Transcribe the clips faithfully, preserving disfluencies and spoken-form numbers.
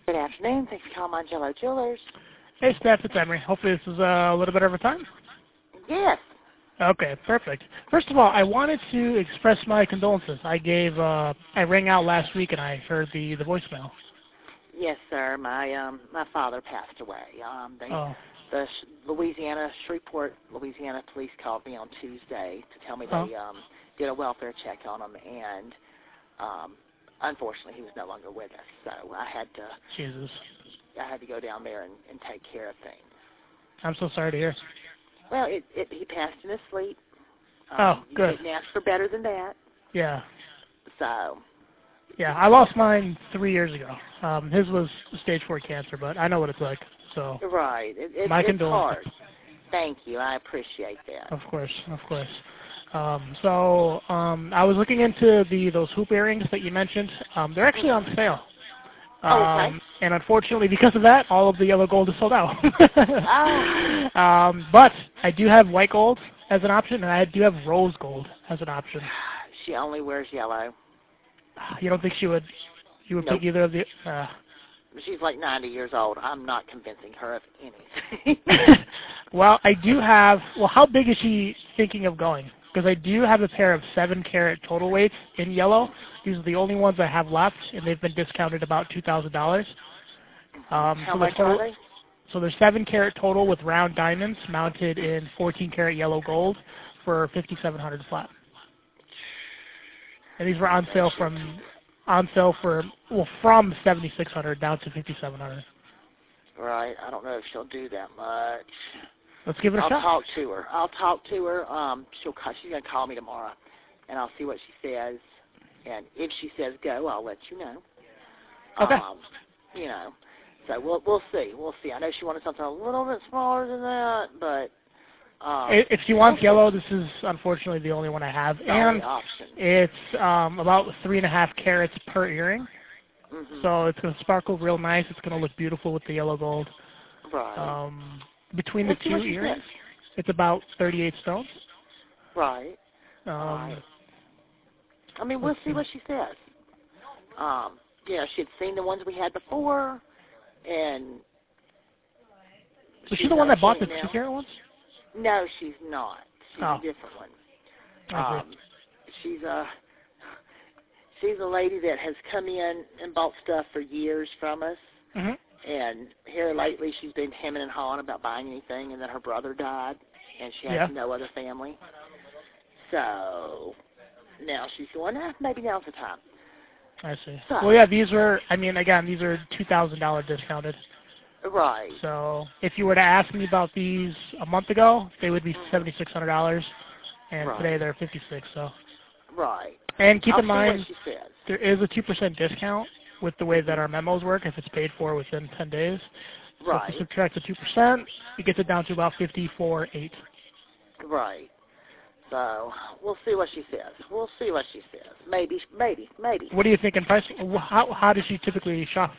Good afternoon. Thanks for calling Mongello Jewelers. Hey, Steph, it's Emery. Hopefully this is uh, a little better of a time. Yes. Okay, perfect. First of all, I wanted to express my condolences. I gave, uh, I rang out last week and I heard the, the voicemail. Yes, sir. My um my father passed away. Um, they, Oh. the Sh- Louisiana Shreveport, Louisiana police called me on Tuesday to tell me Oh. they um did a welfare check on him, and um unfortunately he was no longer with us. So I had to Jesus. I had to go down there and, and take care of things. I'm so sorry to hear. Well, it, it he passed in his sleep. Um, Oh, you good. couldn't ask for better than that. Yeah. So. Yeah, I lost mine three years ago. Um, his was stage four cancer, but I know what it's like. So. Right. It, it, my it's condolences. hard. Thank you. I appreciate that. Of course, of course. Um, so um, I was looking into the those hoop earrings that you mentioned. Um, they're actually on sale. Um, Oh, okay. And unfortunately, because of that, all of the yellow gold is sold out. Oh. um, but I do have white gold as an option, and I do have rose gold as an option. She only wears yellow. You don't think she would? You would Nope. pick either of the? Uh, She's like ninety years old. I'm not convincing her of anything. Well, I do have. Well, how big is she thinking of going? Because I do have a pair of seven carat total weights in yellow. These are the only ones I have left, and they've been discounted about two thousand dollars. Um, How so much total, are they? So they're seven carat total with round diamonds mounted in fourteen carat yellow gold for fifty-seven hundred flat. And these were on sale from on sale for well from seventy-six hundred down to fifty-seven hundred. Right. I don't know if she'll do that much. Let's give it a I'll shot. talk to her. I'll talk to her. Um, she'll call, she's gonna call me tomorrow, and I'll see what she says. And if she says go, I'll let you know. Okay. Um, you know. So we'll we'll see. We'll see. I know she wanted something a little bit smaller than that, but um, If she wants yellow, this is unfortunately the only one I have, and option. it's um, about three and a half carats per earring. Mm-hmm. So it's going to sparkle real nice. It's going to look beautiful with the yellow gold. Right. Um, between Let's the see two what she earrings, says. it's about thirty-eight stones. Right. Um, Right. I mean, we'll see what she says. Um, you know, she had seen the ones we had before, and Was she she's the one that bought the okay two now. carat ones? No, she's not. She's Oh. a different one. I Um, she's a she's a lady that has come in and bought stuff for years from us. see. Mm-hmm. And here lately, she's been hemming and hawing about buying anything, and then her brother died, and she has Yeah. no other family. So now she's going, eh, maybe now's the time. I see. So, Well, yeah, these were, I mean, again, these are two thousand dollars discounted. right. So if you were to ask me about these a month ago, they would be Mhm. seventy-six hundred dollars, and Right. today they're fifty-six. So. Right. And keep I'll in see mind, what she says. there is a two percent discount with the way that our memos work if it's paid for within ten days. So Right. if you subtract the two percent, it gets it down to about fifty-four eight. Right. So we'll see what she says. We'll see what she says. Maybe, maybe, maybe. What do you think in price? How, how does she typically shop?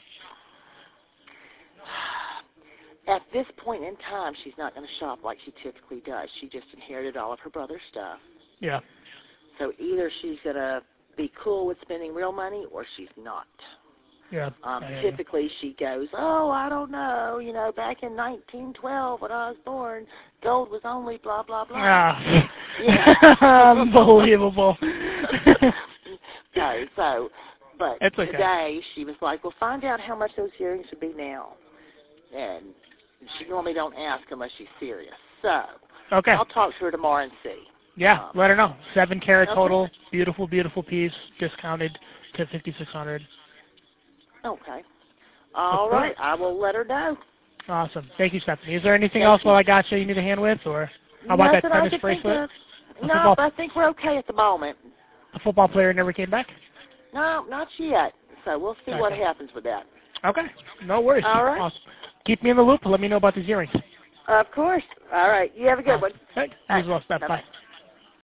At this point in time, she's not going to shop like she typically does. She just inherited all of her brother's stuff. Yeah. So either she's going to be cool with spending real money or she's not. Yeah. Um, I hear you. typically she goes, oh, I don't know, you know, back in nineteen twelve when I was born, gold was only blah, blah, blah. Ah. Yeah. Unbelievable. so, so, but It's okay. today she was like, well, find out how much those earrings would be now. And she normally don't ask unless she's serious. So, Okay. I'll talk to her tomorrow and see. Yeah, Um, let her know. Seven carat okay. total, beautiful, beautiful piece, discounted to fifty-six hundred. Okay. All That's right. I will let her know. Awesome. Thank you, Stephanie. Is there anything Thank else you. while I got you you need a hand with, or how about Nothing that I tennis can bracelet? think of. A No, football, but I think we're okay at the moment. a football player never came back? No, not yet. So we'll see what Okay. happens with that. Okay. No worries. All right. Awesome. Keep me in the loop. Let me know about these earrings. Of course. All right. You have a good one. Hey, you All as well, right. Steph. Bye-bye. Bye.